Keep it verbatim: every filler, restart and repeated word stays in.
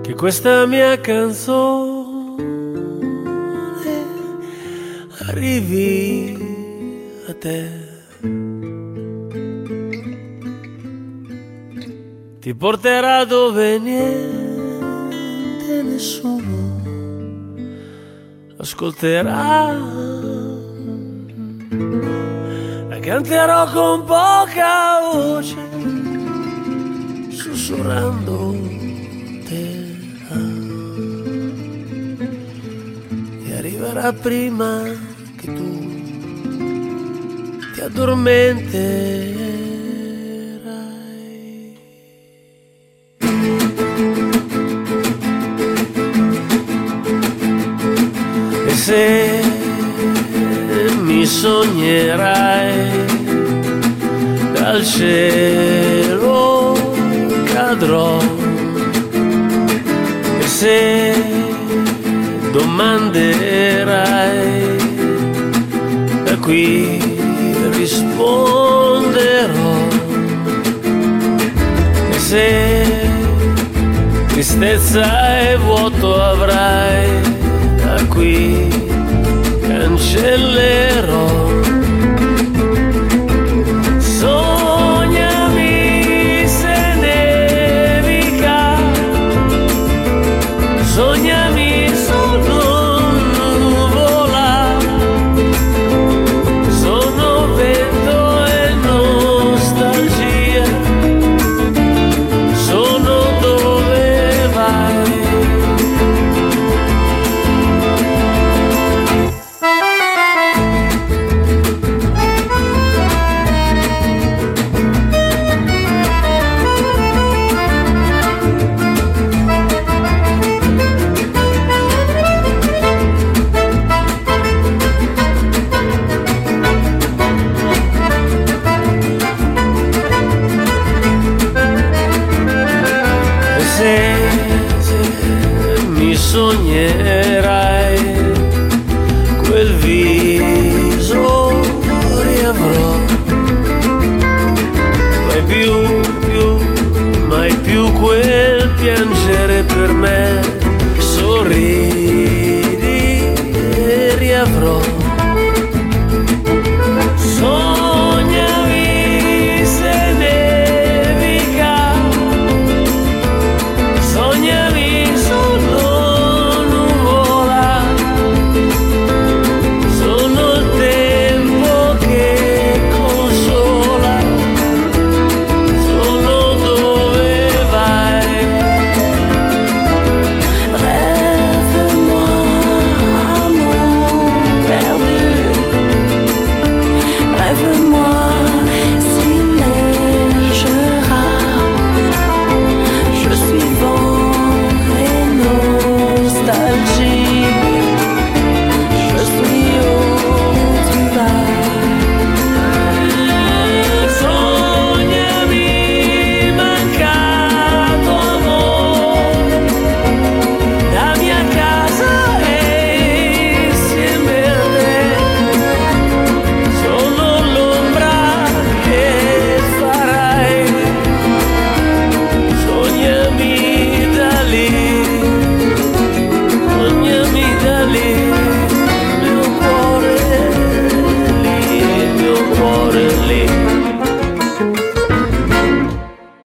che questa mia canzone arrivi a te. Ti porterà dove niente, nessuno ascolterà. La canterò con poca voce, sussurrando te. E arriverà prima che tu ti addormenterai. E se mi sognerai, dal cielo cadrò. E se domanderai, da qui risponderò. E se tristezza e vuoto avrai, da qui cancellerò. Sognami se nevica, sognami solo nuvola, sono vento e nostalgia, sono dove vai. Sognerai, quel viso riavrò. Mai più, più, mai più quel piangere per me. Sorridi